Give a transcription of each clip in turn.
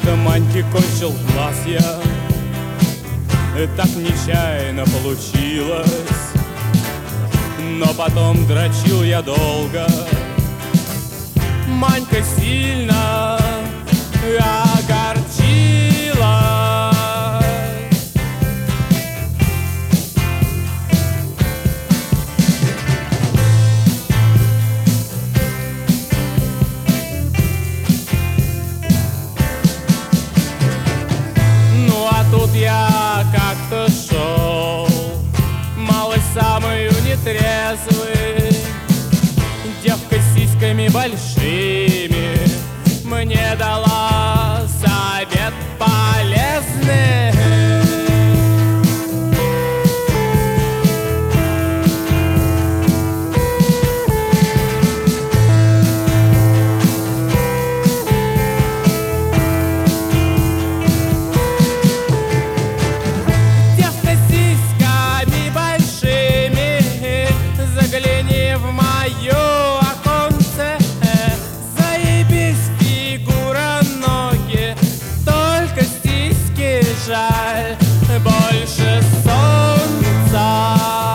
как-то Маньке кончил глаз я, так нечаянно получилось. Но потом дрочил я долго. Манька сильно огорчилась. Ну а тут я как-то шел, малый самую нетрезвый, девка с сиськами большими мне дала совет полезный. Девка с сиськами большими, загляни в мою оконце. Заебись, фигура, ноги, только сиськи жаль, больше солнца.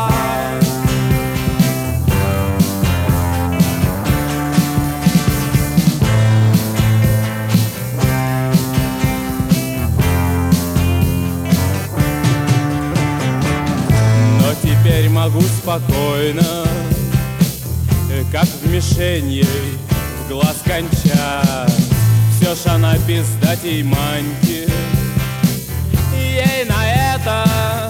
Но теперь могу спокойно, как в мишень ей в глаз кончать. Все ж она пиздатей Маньки, ей на это